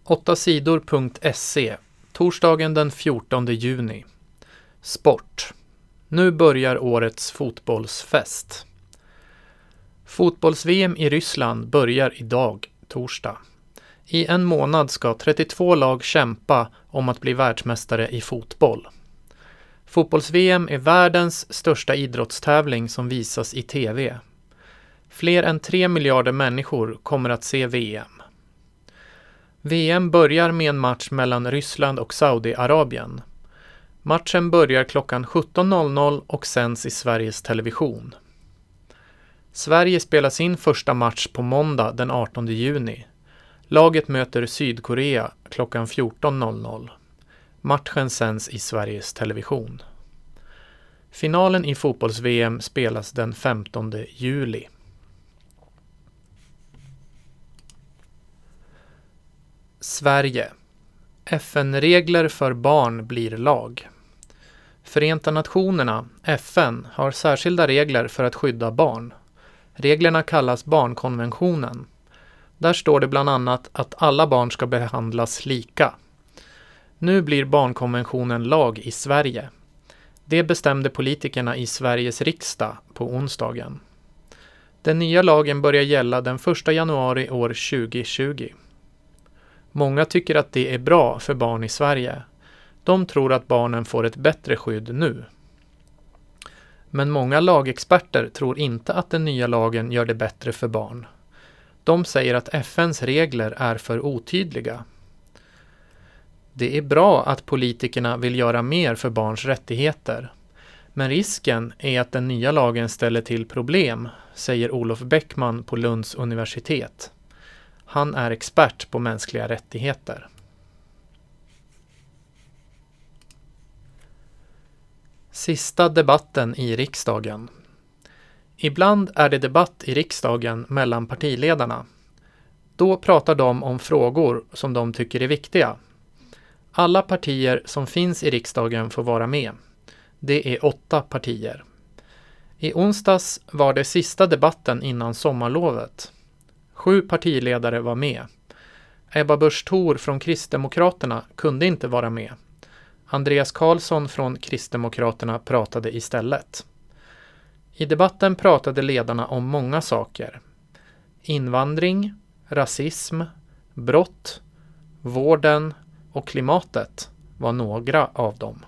8sidor.se. Torsdagen den 14 juni. Sport. Nu börjar årets fotbollsfest. Fotbolls-VM i Ryssland börjar idag, torsdag. I en månad ska 32 lag kämpa om att bli världsmästare i fotboll. Fotbolls-VM är världens största idrottstävling som visas i tv. Fler än 3 miljarder människor kommer att se VM. VM börjar med en match mellan Ryssland och Saudiarabien. Matchen börjar klockan 17.00 och sänds i Sveriges Television. Sverige spelar sin första match på måndag den 18 juni. Laget möter Sydkorea klockan 14.00. Matchen sänds i Sveriges Television. Finalen i fotbolls-VM spelas den 15 juli. Sverige. FN-regler för barn blir lag. Förenta nationerna, FN, har särskilda regler för att skydda barn. Reglerna kallas barnkonventionen. Där står det bland annat att alla barn ska behandlas lika. Nu blir barnkonventionen lag i Sverige. Det bestämde politikerna i Sveriges riksdag på onsdagen. Den nya lagen börjar gälla den 1 januari år 2020. Många tycker att det är bra för barn i Sverige. De tror att barnen får ett bättre skydd nu. Men många lagexperter tror inte att den nya lagen gör det bättre för barn. De säger att FN:s regler är för otydliga. Det är bra att politikerna vill göra mer för barns rättigheter. Men risken är att den nya lagen ställer till problem, säger Olof Bäckman på Lunds universitet. Han är expert på mänskliga rättigheter. Sista debatten i riksdagen. Ibland är det debatt i riksdagen mellan partiledarna. Då pratar de om frågor som de tycker är viktiga. Alla partier som finns i riksdagen får vara med. Det är 8 partier. I onsdags var det sista debatten innan sommarlovet. 7 partiledare var med. Ebba Busch Thor från Kristdemokraterna kunde inte vara med. Andreas Karlsson från Kristdemokraterna pratade istället. I debatten pratade ledarna om många saker. Invandring, rasism, brott, vården och klimatet var några av dem.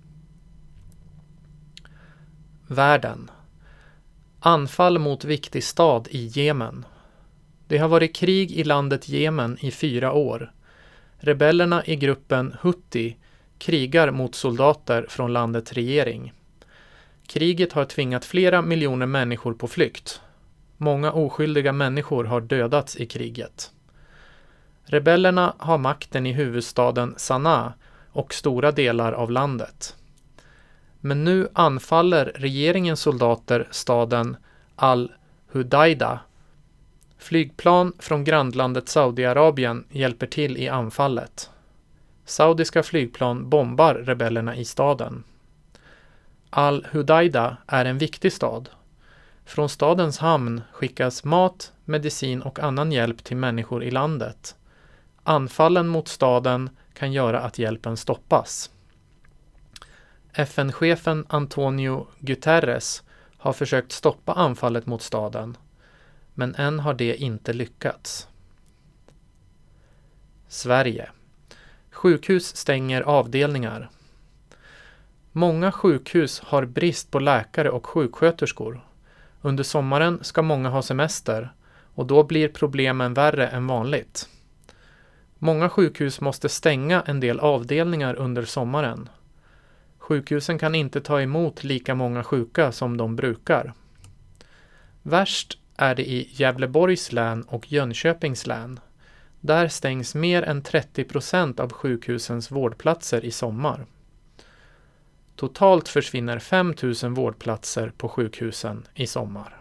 Världen. Anfall mot viktig stad i Jemen. Det har varit krig i landet Jemen i 4 år. Rebellerna i gruppen Houthi krigar mot soldater från landets regering. Kriget har tvingat flera miljoner människor på flykt. Många oskyldiga människor har dödats i kriget. Rebellerna har makten i huvudstaden Sanaa och stora delar av landet. Men nu anfaller regeringens soldater staden Al-Hudaida. Flygplan från grannlandet Saudiarabien hjälper till i anfallet. Saudiska flygplan bombar rebellerna i staden. Al-Hudaida är en viktig stad. Från stadens hamn skickas mat, medicin och annan hjälp till människor i landet. Anfallen mot staden kan göra att hjälpen stoppas. FN-chefen Antonio Guterres har försökt stoppa anfallet mot staden, men än har det inte lyckats. Sverige. Sjukhus stänger avdelningar. Många sjukhus har brist på läkare och sjuksköterskor. Under sommaren ska många ha semester och då blir problemen värre än vanligt. Många sjukhus måste stänga en del avdelningar under sommaren. Sjukhusen kan inte ta emot lika många sjuka som de brukar. Värst är det i Gävleborgs län och Jönköpings län. Där stängs mer än 30% av sjukhusens vårdplatser i sommar. Totalt försvinner 5 000 vårdplatser på sjukhusen i sommar.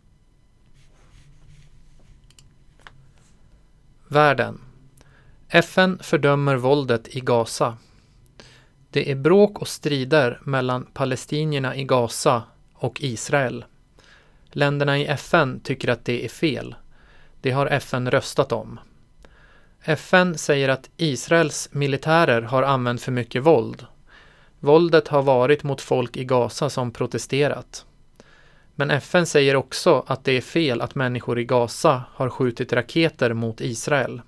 Världen. FN fördömer våldet i Gaza. Det är bråk och strider mellan palestinierna i Gaza och Israel. Länderna i FN tycker att det är fel. Det har FN röstat om. FN säger att Israels militärer har använt för mycket våld. Våldet har varit mot folk i Gaza som protesterat. Men FN säger också att det är fel att människor i Gaza har skjutit raketer mot Israel.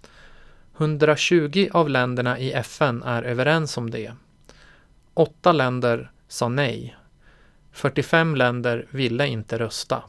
120 av länderna i FN är överens om det. 8 länder sa nej. 45 länder ville inte rösta.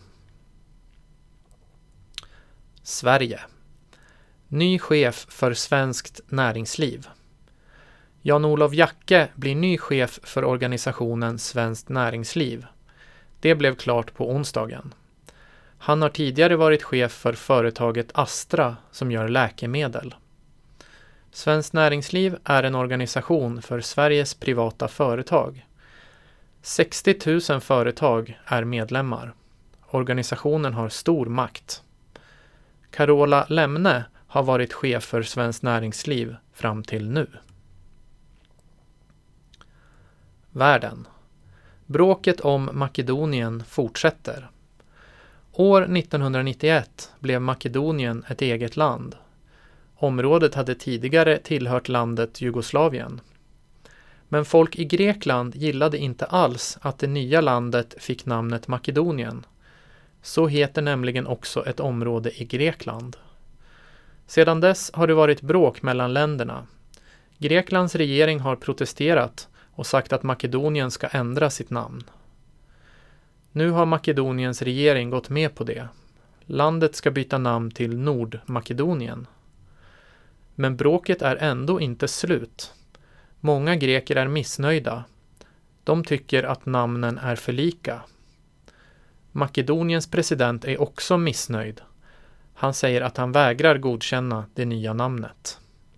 Sverige. Ny chef för svenskt näringsliv. Jan-Olof Jacke blir ny chef för organisationen Svenskt näringsliv. Det blev klart på onsdagen. Han har tidigare varit chef för företaget Astra som gör läkemedel. Svenskt näringsliv är en organisation för Sveriges privata företag. 60 000 företag är medlemmar. Organisationen har stor makt. Carola Lemne har varit chef för Svenskt näringsliv fram till nu. Världen. Bråket om Makedonien fortsätter. År 1991 blev Makedonien ett eget land. Området hade tidigare tillhört landet Jugoslavien. Men folk i Grekland gillade inte alls att det nya landet fick namnet Makedonien. Så heter nämligen också ett område i Grekland. Sedan dess har det varit bråk mellan länderna. Greklands regering har protesterat och sagt att Makedonien ska ändra sitt namn. Nu har Makedoniens regering gått med på det. Landet ska byta namn till Nordmakedonien. Men bråket är ändå inte slut. Många greker är missnöjda. De tycker att namnen är för lika. Makedoniens president är också missnöjd. Han säger att han vägrar godkänna det nya namnet.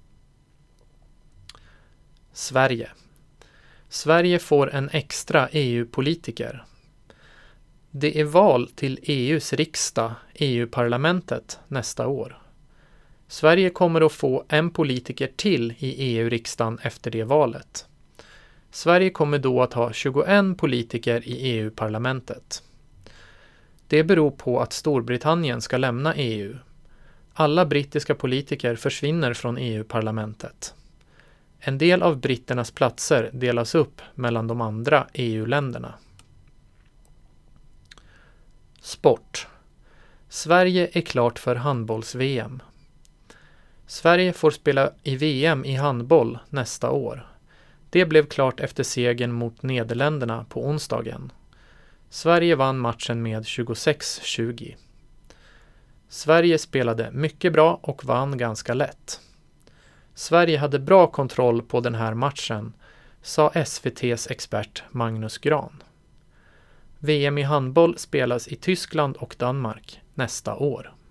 Sverige. Sverige får en extra EU-politiker. Det är val till EU:s riksdag, EU-parlamentet, nästa år. Sverige kommer att få en politiker till i EU-riksdagen efter det valet. Sverige kommer då att ha 21 politiker i EU-parlamentet. Det beror på att Storbritannien ska lämna EU. Alla brittiska politiker försvinner från EU-parlamentet. En del av britternas platser delas upp mellan de andra EU-länderna. Sport. Sverige är klart för handbolls-VM. Sverige får spela i VM i handboll nästa år. Det blev klart efter segern mot Nederländerna på onsdagen. Sverige vann matchen med 26-20. Sverige spelade mycket bra och vann ganska lätt. Sverige hade bra kontroll på den här matchen, sa SVT:s expert Magnus Gran. VM i handboll spelas i Tyskland och Danmark nästa år.